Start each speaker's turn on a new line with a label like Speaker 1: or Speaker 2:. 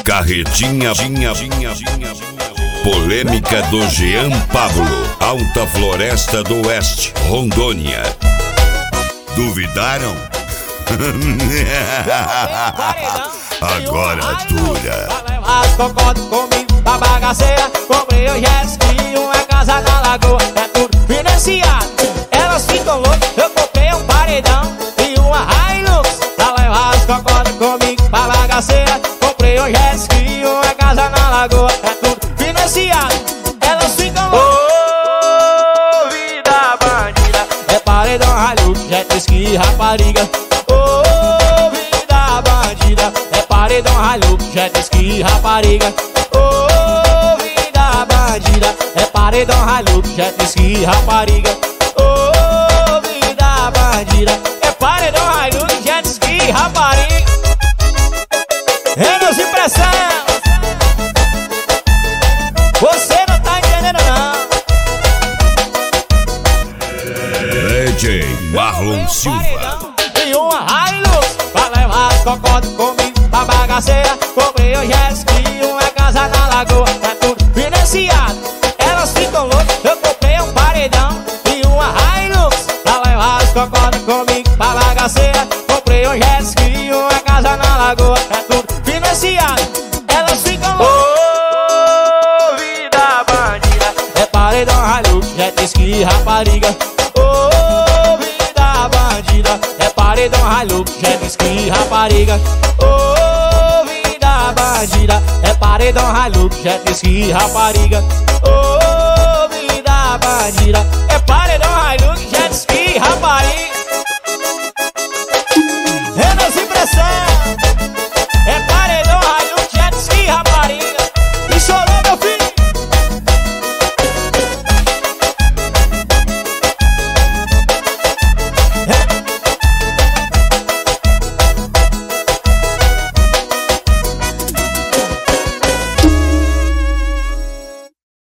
Speaker 1: Carretinha, polêmica do Jean Pablo, Alta Floresta do Oeste, Rondônia. Duvidaram? Agora dura.
Speaker 2: Concordo comigo, pra bagaceira. Comprei o jet ski, uma casa na lagoa. É tudo financiado, elas ficam loucas. Eu comprei um paredão e uma Hilux pra levar. Concordo comigo, pra bagaceira. Comprei um jet ski, uma casa na lagoa. É tudo financiado, elas ficam loucas. Oh, vida bandida. É paredão, Hilux, jet ski, rapariga. Oh, vida bandida. É paredão, Hilux, jet ski, rapariga. Oh, vida bandida. É paredão, Hilux, jet ski, rapariga. Oh, vida bandida. É paredão, Hilux, jet ski, rapariga. Menos impressão. Você não tá entendendo não.
Speaker 1: DJ Marlon Silva.
Speaker 2: E uma Hilux pra levar, concordo comigo, pra bagaceira. Comprei um jet ski, uma casa na lagoa. É tudo financiado, elas ficam loucas. Eu comprei um paredão e uma Hilux pra levar, concordo comigo, pra bagaceira. Comprei um jet ski, uma casa na lagoa. É tudo financiado, elas ficam loucas. Oh, vida bandida. É paredão, Hilux, jet ski, rapariga. Oh, vida bandida. É paredão, Hilux, jet ski, rapariga. Oh, vida bandida. É paredão, Hilux, jet ski, rapariga. Oh, vida bandida. É paredão, Hilux, jet ski, rapariga.